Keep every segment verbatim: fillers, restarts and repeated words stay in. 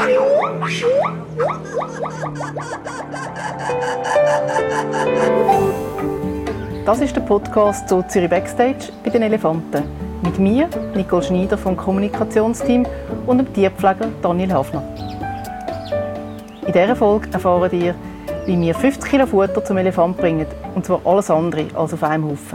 Das ist der Podcast zu Zürich Backstage bei den Elefanten. Mit mir, Nicole Schneider vom Kommunikationsteam und dem Tierpfleger Daniel Hafner. In dieser Folge erfahren ihr, wie wir fünfzig Kilo Futter zum Elefant bringen. Und zwar alles andere als auf einem Haufen.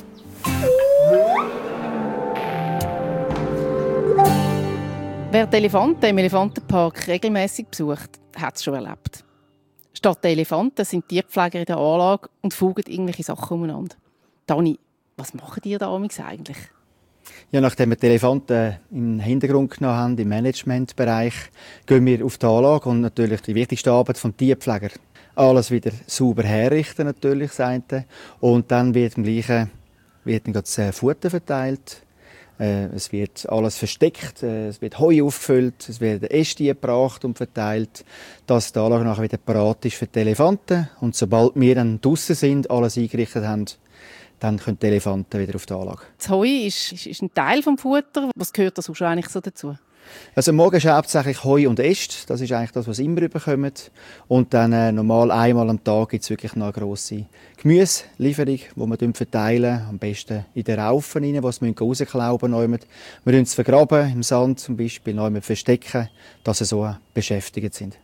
Wer die Elefanten im Elefantenpark regelmäßig besucht, hat es schon erlebt. Statt der Elefanten sind Tierpfleger in der Anlage und fugen irgendwelche Sachen umeinander. Dani, was machen die da eigentlich? Ja, nachdem wir die Elefanten im Hintergrund genommen haben, im Managementbereich, gehen wir auf die Anlage und natürlich die wichtigste Arbeit des Tierpflegers. Alles wieder sauber herrichten, natürlich, das eine. Und dann wird im Gleichen wird dann das Futter verteilt. Es wird alles versteckt, es wird Heu aufgefüllt, es werden Äste gebracht und verteilt, dass die Anlage nachher wieder parat ist für die Elefanten. Und sobald wir dann draussen sind, alles eingerichtet haben, dann können die Elefanten wieder auf die Anlage. Das Heu ist, ist, ist ein Teil des Futters. Was gehört das schon eigentlich so dazu? Also morgen ist hauptsächlich Heu und Äste. Das ist eigentlich das, was immer überkommen. Und dann äh, normal einmal am Tag gibt es wirklich noch eine grosse Gemüselieferung, die wir verteilen. Am besten in den Raufen rein, die sie rausklauben müssen. Wir vergraben es vergraben, im Sand zum Beispiel, noch verstecken, dass sie so beschäftigt sind.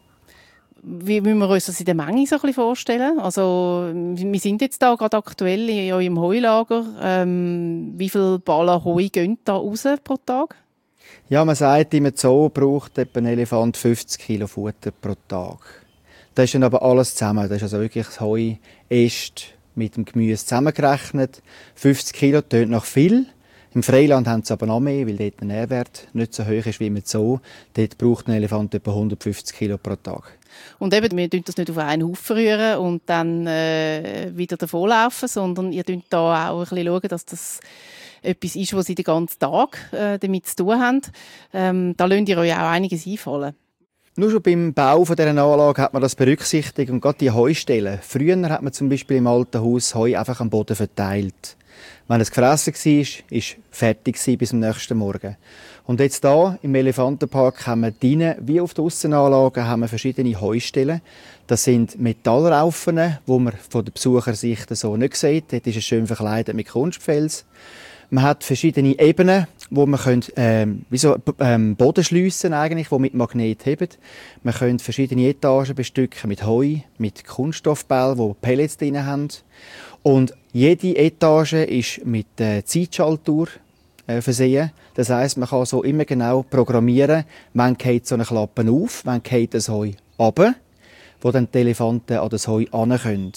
Wie müssen wir uns das in der Menge so ein bisschen vorstellen? Also, wir sind jetzt da gerade aktuell in eurem Heulager. Ähm, wie viele Ballen Heu gehen da raus pro Tag? Ja, man sagt, im Zoo braucht etwa ein Elefant fünfzig Kilo Futter pro Tag. Das ist dann aber alles zusammen. Das ist also wirklich das Heu, Äste mit dem Gemüse zusammengerechnet. fünfzig Kilo tönt noch viel. Im Freiland haben sie aber noch mehr, weil dort der Nährwert nicht so hoch ist wie im Zoo. Dort braucht ein Elefant etwa hundertfünfzig Kilo pro Tag. Und eben, wir rühren das nicht auf einen Haufen rühren und dann äh, wieder davonlaufen, sondern ihr schaut da auch ein bisschen schauen, dass das etwas ist, was sie den ganzen Tag äh, damit zu tun haben. Ähm, da lasst ihr euch auch einiges einfallen. Nur schon beim Bau dieser Anlage hat man das berücksichtigt und gerade die Heustellen. Früher hat man zum Beispiel im alten Haus Heu einfach am Boden verteilt. Wenn es gefressen war, war es fertig bis am nächsten Morgen. Und jetzt hier im Elefantenpark haben wir drinnen, wie auf der Aussenanlage, haben wir verschiedene Heustellen. Das sind Metallraufen, die man von der Besuchersicht so nicht sieht. Dort ist es schön verkleidet mit Kunstfels. Man hat verschiedene Ebenen, wo man können, ähm, wie so ähm, Bodenschliessen eigentlich, die mit Magnet heben. Man kann verschiedene Etagen bestücken mit Heu, mit Kunststoffbällen, die Pellets drin haben. Und jede Etage ist mit äh, Zeitschaltuhr äh, versehen. Das heisst, man kann so immer genau programmieren, wann geht so eine Klappe auf, wann geht das Heu runter, wo dann die Elefanten an das Heu ran können.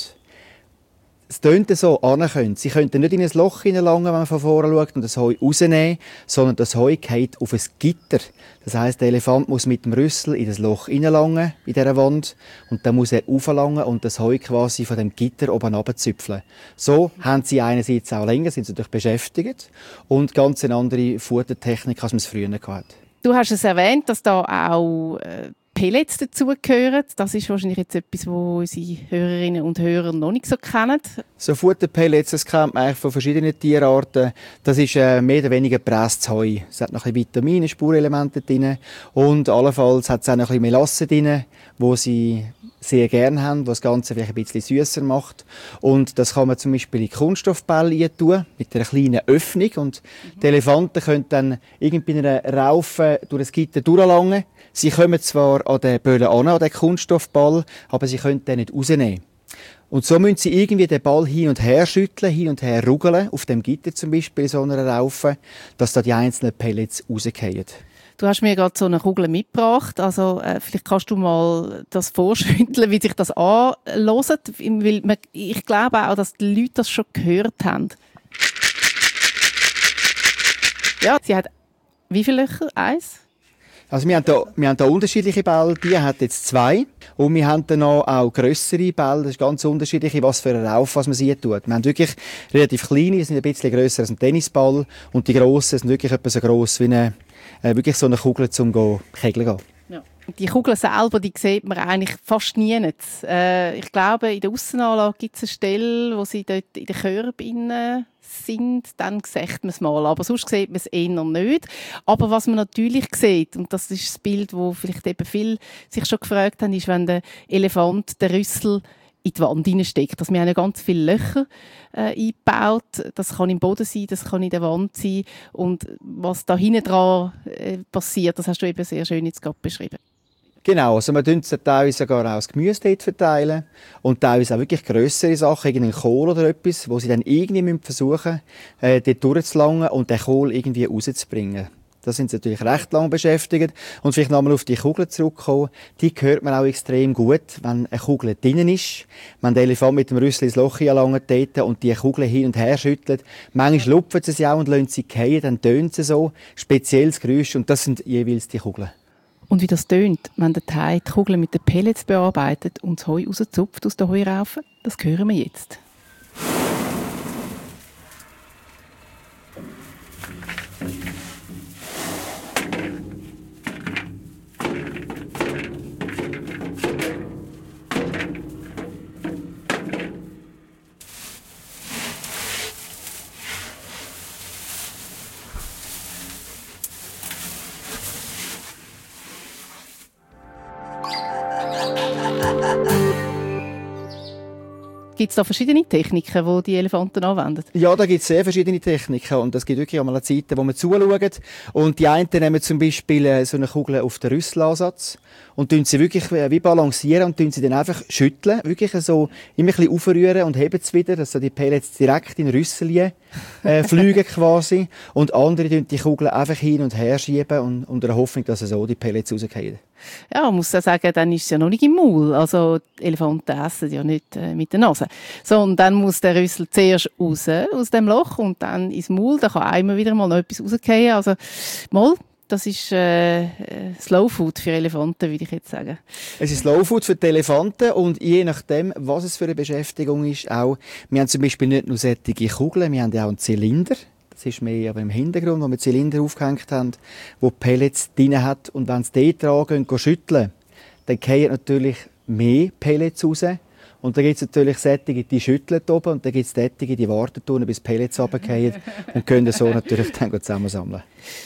Es tönt so, können. Sie könnten nicht in ein Loch hineinlangen, wenn man von vorne schaut, und das Heu rausnehmen, sondern das Heu geht auf ein Gitter. Das heisst, der Elefant muss mit dem Rüssel in das Loch hineinlangen, in dieser Wand, und dann muss er rauflangen und das Heu quasi von dem Gitter oben runterzüpfeln. So haben sie einerseits auch länger, sind sie natürlich beschäftigt, und ganz eine andere Futtertechnik, als man es früher hatte. Du hast es erwähnt, dass da auch äh Pellets dazugehören. Das ist wahrscheinlich jetzt etwas, was unsere Hörerinnen und Hörer noch nicht so kennen. So Futterpellets, das kennt man eigentlich von verschiedenen Tierarten. Das ist äh, mehr oder weniger gepresstes Heu. Es hat noch ein bisschen Vitamine, Spurenelemente drin. Und allenfalls hat es auch noch ein bisschen Melasse drin, wo sie sehr gerne haben, was das Ganze vielleicht ein bisschen süsser macht. Und das kann man zum Beispiel in Kunststoffbälle tun, mit einer kleinen Öffnung. Und mhm. die Elefanten können dann irgendwie in einer Raufe durch das Gitter durchlangen. Sie kommen zwar an den Böllen an, an den Kunststoffball, aber sie können den nicht rausnehmen. Und so müssen sie irgendwie den Ball hin und her schütteln, hin und her rugeln, auf dem Gitter zum Beispiel, in so einer Raufe, dass da die einzelnen Pellets rausfallen. Du hast mir gerade so eine Kugel mitgebracht. Also, äh, vielleicht kannst du mal das vorschütteln, wie sich das anhört. Weil man, ich glaube auch, dass die Leute das schon gehört haben. Ja, sie hat wie viele Löcher? Eins? Also wir haben da, wir haben da unterschiedliche Bälle. Die hat jetzt zwei. Und wir haben dann noch auch grössere Bälle. Das ist ganz unterschiedlich, was für eine Raufe was man sie tut. Wir haben wirklich relativ kleine, die sind ein bisschen grösser als ein Tennisball. Und die grossen sind wirklich etwa so gross wie eine, äh, wirklich so eine Kugel zum go kegeln gehen. Ja. Die Kugel selber, die sieht man eigentlich fast nie. Äh, ich glaube, in der Aussenanlage gibt es eine Stelle, wo sie dort in den Körben sind, dann sieht man es mal. Aber sonst sieht man es eher nicht. Aber was man natürlich sieht, und das ist das Bild, wo vielleicht eben viele sich schon gefragt haben, ist, wenn der Elefant den Rüssel in die Wand hineinsteckt. Also wir haben ja ganz viele Löcher äh, eingebaut. Das kann im Boden sein, das kann in der Wand sein. Und was da hinten dran äh, passiert, das hast du eben sehr schön jetzt gerade beschrieben. Genau, also man verteilt teilweise sogar auch das Gemüse dort verteilen und teilweise auch wirklich grössere Sachen, irgendeinen Kohl oder etwas, wo sie dann irgendwie versuchen müssen, äh, dort durchzulangen und den Kohl irgendwie rauszubringen. Da sind sie natürlich recht lang beschäftigt. Und vielleicht nochmal auf die Kugel zurückkommen. Die hört man auch extrem gut, wenn eine Kugel drinnen ist. Wenn der Elefant mit dem Rüssel ins Loch hineinlangt und die Kugel hin und her schüttelt. Manchmal lupfen sie sie auch und lassen sie fallen, dann tönt sie so. Spezielles Geräusch und das sind jeweils die Kugeln. Und wie das tönt, wenn der Thai die Kugeln mit den Pellets bearbeitet und das Heu rauszupft aus der Heuraufe, das hören wir jetzt. Gibt es da verschiedene Techniken, die die Elefanten anwenden? Ja, da gibt es sehr verschiedene Techniken und es gibt wirklich einmal Zeiten, wo man zuschaut. Und die einen nehmen zum Beispiel so eine Kugel auf den Rüsselansatz und tun sie wirklich wie balancieren und tun sie dann einfach schütteln, wirklich so immer ein bisschen aufrühren und heben es wieder, dass so die Pellets direkt in den Rüssel äh, fliegen quasi. Und andere tun die Kugel einfach hin und her schieben und unter der Hoffnung, dass so die Pellets rausfallen. Ja, man muss ja sagen, dann ist es ja noch nicht im Maul. Also die Elefanten essen ja nicht äh, mit der Nase. So, und dann muss der Rüssel zuerst raus aus dem Loch und dann ins Maul. Da kann einmal wieder mal noch etwas rausfallen. Also mal, das ist äh, Slow Food für Elefanten, würde ich jetzt sagen. Es ist Slow Food für die Elefanten und je nachdem, was es für eine Beschäftigung ist, auch, wir haben zum Beispiel nicht nur solche Kugeln, wir haben ja auch einen Zylinder. Das ist mehr aber im Hintergrund, wo wir Zylinder aufgehängt haben, wo Pellets drin hat. Und wenn sie dort dran gehen, schütteln, dann fallen natürlich mehr Pellets raus. Und dann gibt es natürlich solche, die schütteln oben und dann gibt es solche, die warten tun, bis Pellets runterfallen und können so natürlich dann zusammensammeln.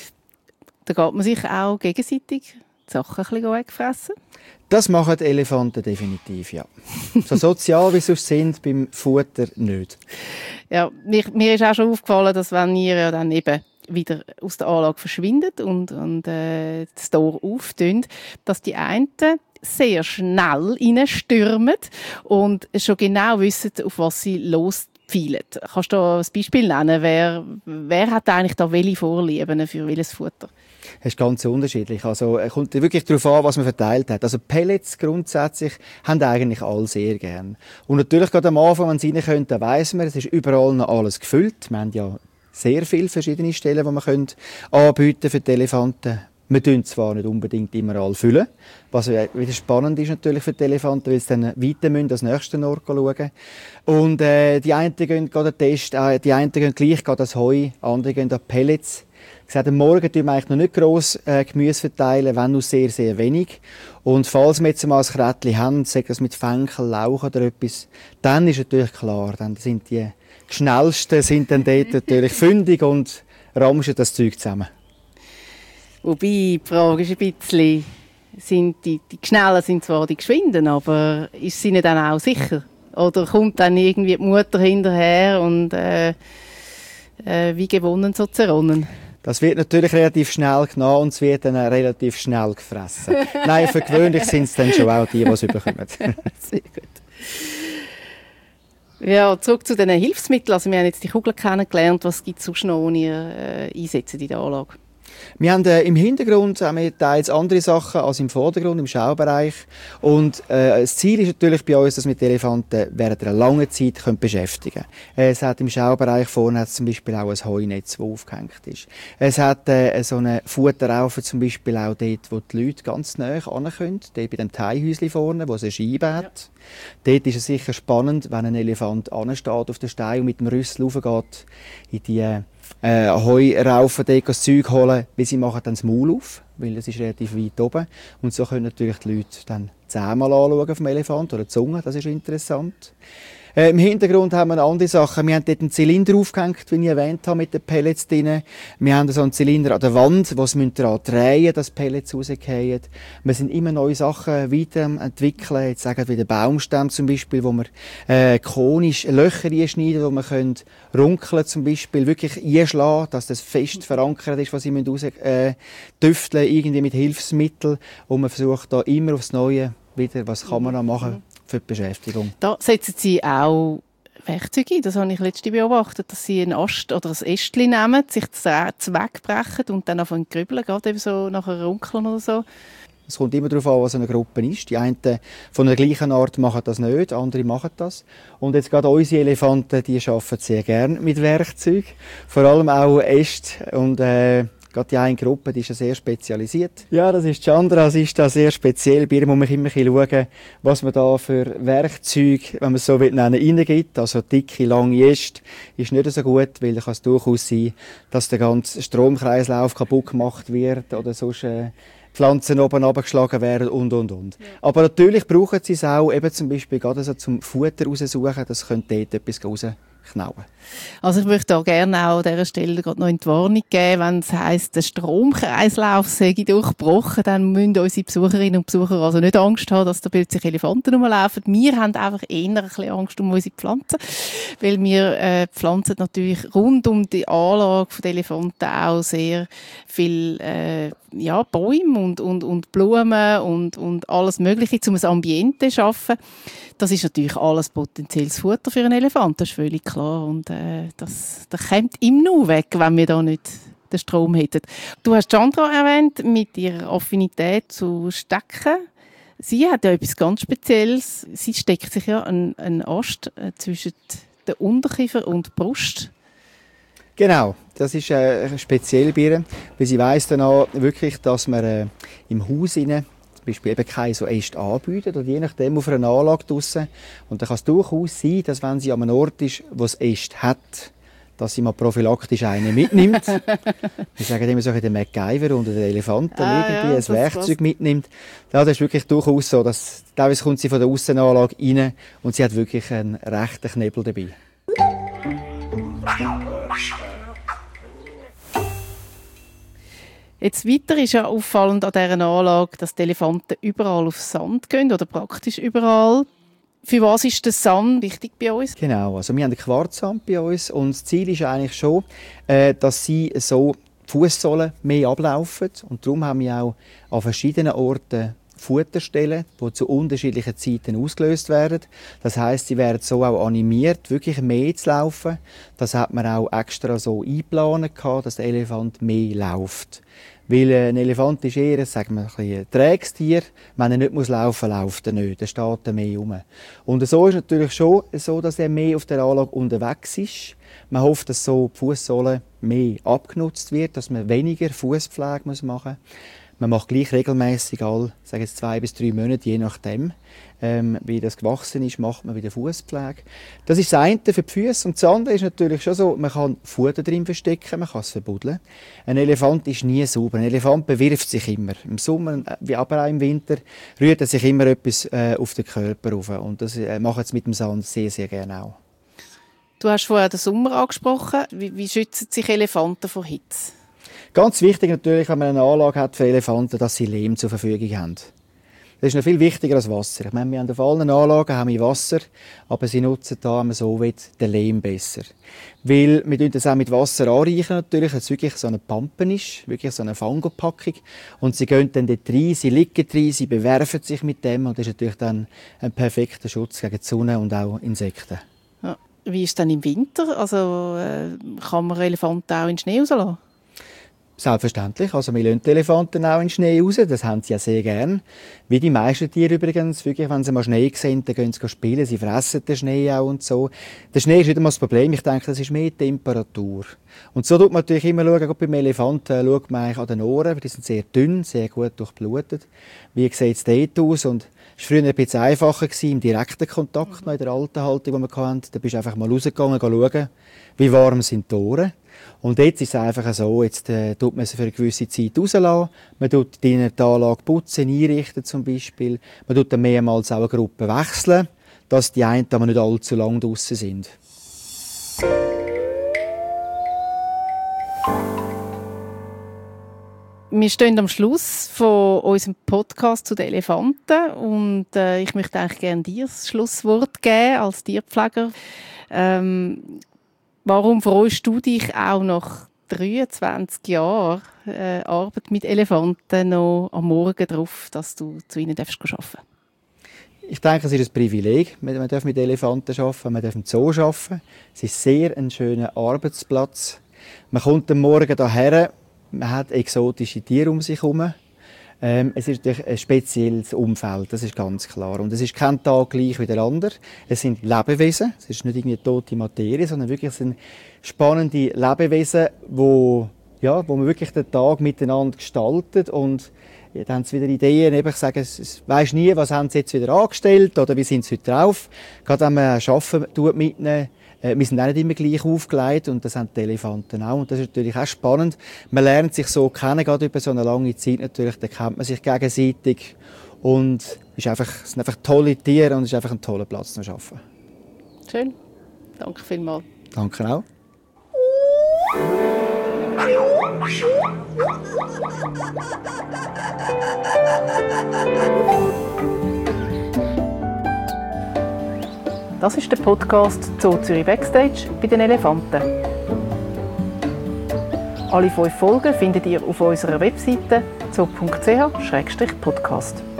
Da geht man sich auch gegenseitig die Sachen ein bisschen wegfressen? Das machen die Elefanten definitiv, ja. So sozial wie sie sind, beim Futter nicht. Ja, mir, mir ist auch schon aufgefallen, dass wenn ihr ja dann eben wieder aus der Anlage verschwindet und, und äh, das Tor auftönt, dass die einen sehr schnell reinstürmen und schon genau wissen, auf was sie lospfeilen. Kannst du da ein Beispiel nennen? Wer, wer hat eigentlich da welche Vorlieben für welches Futter? Das ist ganz unterschiedlich. Also, es kommt wirklich darauf an, was man verteilt hat. Also, Pellets grundsätzlich haben eigentlich alle sehr gern. Und natürlich gerade am Anfang, wenn sie reinkommen, dann weiss man, es ist überall noch alles gefüllt. Wir haben ja sehr viele verschiedene Stellen, die man anbieten für die Elefanten. Wir tun zwar nicht unbedingt immer alle füllen, was wieder spannend ist natürlich für die Elefanten, weil sie dann weiter müssen, das nächste Ort schauen. Und äh, die einen gehen gerade den Test, äh, die einen gehen gleich das Heu, andere gehen an Pellets. Gesagt, am Morgen tun wir eigentlich noch nicht gross äh, Gemüse verteilen, wenn nur sehr, sehr wenig. Und falls wir jetzt mal ein Krättchen haben, sagen wir mit Fenchel, Lauch oder etwas, dann ist natürlich klar, dann sind die Schnellsten sind dann dort natürlich fündig und ramschen das Zeug zusammen. Wobei, die Frage ist ein bisschen, sind die, die Schnellen sind zwar die Geschwinden, aber ist sie nicht dann auch sicher? Oder kommt dann irgendwie die Mutter hinterher und äh, äh, wie gewonnen so zerronnen? Das wird natürlich relativ schnell genommen und es wird dann relativ schnell gefressen. Nein, für gewöhnlich sind es dann schon auch die, die es bekommen. Sehr gut. Ja, zurück zu den Hilfsmitteln. Also wir haben jetzt die Kugeln kennengelernt. Was gibt es sonst noch, die ihr äh, einsetzt in der Anlage? Wir haben äh, im Hintergrund haben wir teils andere Sachen als im Vordergrund, im Schaubereich. Und äh, das Ziel ist natürlich bei uns, dass wir die Elefanten während einer langen Zeit können beschäftigen können. Äh, es hat im Schaubereich vorne hat zum Beispiel auch ein Heunetz, das aufgehängt ist. Es hat äh, so eine Futterraufe zum Beispiel auch dort, wo die Leute ganz nahe ran können. Dort bei dem Teihäuschen vorne, wo es eine Scheibe hat. Ja. Dort ist es sicher spannend, wenn ein Elefant ansteht auf den Stein und mit dem Rüssel raufgeht in die äh, Heu raufen, das Zeug holen, weil sie machen dann das Maul auf, weil es ist relativ weit oben. Und so können natürlich die Leute dann die Zähne mal anschauen vom Elefant oder die Zunge, das ist interessant. Äh, Im Hintergrund haben wir noch andere Sachen. Wir haben dort einen Zylinder aufgehängt, wie ich erwähnt habe, mit den Pellets drin. Wir haben so einen Zylinder an der Wand, wo sie daran drehen müssen, dass die Pellets rausfallen. Wir sind immer neue Sachen weiterentwickeln. Jetzt sagen wir den Baumstamm zum Beispiel, wo wir äh, konisch Löcher einschneiden, wo wir können runkeln zum Beispiel, wirklich einschlagen, dass das fest verankert ist, was sie raus äh, tüfteln, irgendwie mit Hilfsmitteln. Und man versucht da immer aufs Neue wieder, was kann man da machen für die Beschäftigung. Da setzen Sie auch Werkzeuge ein. Das habe ich letztens beobachtet, dass Sie einen Ast oder ein Ästchen nehmen, sich das wegbrechen und dann anfangen zu grübeln, gerade eben so nachher runkeln oder so. Es kommt immer darauf an, was eine Gruppe ist. Die einen von der gleichen Art machen das nicht, andere machen das. Und jetzt gerade unsere Elefanten, die arbeiten sehr gerne mit Werkzeugen. Vor allem auch Äste und äh, gerade die eine Gruppe, die ist ja sehr spezialisiert. Ja, das ist Chandra, sie ist da sehr speziell. Bei ihr muss man immer ein bisschen schauen, was man da für Werkzeuge, wenn man es so nennen will, reingibt. Also dicke, lange Äste ist nicht so gut, weil da kann es durchaus sein, dass der ganze Stromkreislauf kaputt gemacht wird oder sonst äh, Pflanzen oben abgeschlagen werden und, und, und. Ja. Aber natürlich brauchen sie es auch, eben zum Beispiel gerade so zum Futter raussuchen, das könnte dort etwas rausknauen. Also ich möchte auch gerne auch an dieser Stelle gerade noch in die Warnung geben, wenn es heisst, der Stromkreislauf sei durchbrochen, dann müssen unsere Besucherinnen und Besucher also nicht Angst haben, dass da plötzlich Elefanten rumlaufen. Wir haben einfach eher ein bisschen Angst um unsere Pflanzen, weil wir äh, pflanzen natürlich rund um die Anlage der Elefanten auch sehr viel äh, ja, Bäume und, und, und Blumen und, und alles Mögliche, um ein Ambiente zu schaffen. Das ist natürlich alles potenzielles Futter für einen Elefant, das ist völlig klar. Und äh, das, das kommt ihm nur weg, wenn wir da nicht den Strom hätten. Du hast Chandra erwähnt, mit ihrer Affinität zu Stecken. Sie hat ja etwas ganz Spezielles. Sie steckt sich ja einen, einen Ast äh, zwischen den Unterkiefer und der Brust. Genau, das ist äh, speziell bei ihr, weil sie weiss dann auch wirklich, dass man äh, im Haus rein, zum Beispiel eben keine so Äste anbietet oder je nachdem auf einer Anlage draussen. Und dann kann es durchaus sein, dass wenn sie an einem Ort ist, wo es Äste hat, dass sie mal prophylaktisch einen mitnimmt. Wir sagen immer so ein den MacGyver oder den Elefanten ah, irgendwie ja, ein Werkzeug mitnimmt. Ja, das ist wirklich durchaus so, dass teilweise kommt sie von der Aussenanlage rein und sie hat wirklich einen rechten Knebel dabei. Jetzt weiter ist ja auffallend an dieser Anlage, dass die Elefanten überall auf Sand gehen oder praktisch überall. Für was ist der Sand wichtig bei uns? Genau, also wir haben den Quarzsand bei uns und das Ziel ist eigentlich schon, äh, dass sie so die Fußsohlen mehr ablaufen und darum haben wir auch an verschiedenen Orten Futterstellen, die zu unterschiedlichen Zeiten ausgelöst werden. Das heisst, sie werden so auch animiert, wirklich mehr zu laufen. Das hat man auch extra so eingeplant, dass der Elefant mehr läuft. Weil ein Elefant ist eher, sagen wir, ein träges Tier. Wenn er nicht laufen muss, läuft er nicht. Dann steht er mehr rum. Und so ist es natürlich schon so, dass er mehr auf der Anlage unterwegs ist. Man hofft, dass so die Fußsohle mehr abgenutzt wird, dass man weniger Fußpflege machen muss. Man macht gleich regelmäßig alle, sagen jetzt zwei bis drei Monate, je nachdem, ähm, wie das gewachsen ist, macht man wieder Fußpflege. Das ist das eine für die Füße. Und das andere ist natürlich schon so, man kann Futter drin verstecken, man kann es verbuddeln. Ein Elefant ist nie sauber. Ein Elefant bewirft sich immer. Im Sommer, wie aber auch im Winter, rührt er sich immer etwas äh, auf den Körper rauf. Und das äh, macht es mit dem Sand sehr, sehr gerne auch. Du hast vorher den Sommer angesprochen. Wie, wie schützen sich Elefanten vor Hitze? Ganz wichtig natürlich, wenn man eine Anlage hat für Elefanten, dass sie Lehm zur Verfügung haben. Das ist noch viel wichtiger als Wasser. Ich meine, wir haben auf allen Anlagen haben wir Wasser, aber sie nutzen da, wenn man so will, den Lehm besser. Weil wir das auch mit Wasser anreichen natürlich, dass es wirklich so eine Pampe ist, wirklich so eine Fangopackung. Und sie gehen dann dort rein, sie liegen drin, sie bewerfen sich mit dem und das ist natürlich dann ein perfekter Schutz gegen die Sonne und auch Insekten. Ja. Wie ist es dann im Winter? Also äh, kann man Elefanten auch in den Schnee rauslassen? Selbstverständlich. Also wir lassen die Elefanten auch in den Schnee raus. Das haben sie ja sehr gern. Wie die meisten Tiere übrigens. Wirklich, wenn sie mal Schnee sehen, dann gehen sie spielen. Sie fressen den Schnee auch und so. Der Schnee ist nicht einmal das Problem. Ich denke, das ist mehr die Temperatur. Und so tut man natürlich immer schauen, gerade beim Elefanten schaut man eigentlich an den Ohren. Die sind sehr dünn, sehr gut durchblutet. Wie sieht es dort aus? Und es war früher ein bisschen einfacher gewesen, im direkten Kontakt, noch in der alten Haltung, die wir hatten. Da bist du einfach mal rausgegangen, schauen, wie warm sind die Ohren. Und jetzt ist es einfach so, jetzt äh, tut man sie für eine gewisse Zeit rauslassen. Man tut die Anlage putzen, einrichten zum Beispiel. Man tut dann mehrmals auch eine Gruppe wechseln, dass die einen aber nicht allzu lange draussen sind. Wir stehen am Schluss von unserem Podcast zu den Elefanten und äh, ich möchte eigentlich gerne dir das Schlusswort geben als Tierpfleger. Ähm, warum freust du dich auch nach dreiundzwanzig Jahren äh, Arbeit mit Elefanten noch am Morgen darauf, dass du zu ihnen arbeiten darfst? Ich denke, es ist ein Privileg. Man darf mit Elefanten arbeiten, man darf im Zoo arbeiten. Es ist sehr ein schöner Arbeitsplatz. Man kommt am Morgen hierher. Man hat exotische Tiere um sich herum. Ähm, es ist natürlich ein spezielles Umfeld, das ist ganz klar. Und es ist kein Tag gleich wie der andere. Es sind Lebewesen, es ist nicht irgendwie tote Materie, sondern wirklich sind spannende Lebewesen, wo, ja, wo man wirklich den Tag miteinander gestaltet. Und ja, dann haben sie wieder Ideen, eben, ich sage, es weisst nie, was haben sie jetzt wieder angestellt oder wie sind sie heute drauf. Gerade wenn man Arbeiten mitnehmen, wir sind auch nicht immer gleich aufgelegt und das haben die Elefanten auch. Und das ist natürlich auch spannend. Man lernt sich so kennen, gerade über so eine lange Zeit natürlich, da kennt man sich gegenseitig. Und es, ist einfach, es sind einfach tolle Tiere und es ist einfach ein toller Platz zum Arbeiten. Schön. Danke vielmals. Danke auch. Das ist der Podcast Zoo Zürich Backstage bei den Elefanten. Alle fünf Folgen findet ihr auf unserer Webseite zoo punkt c h slash podcast.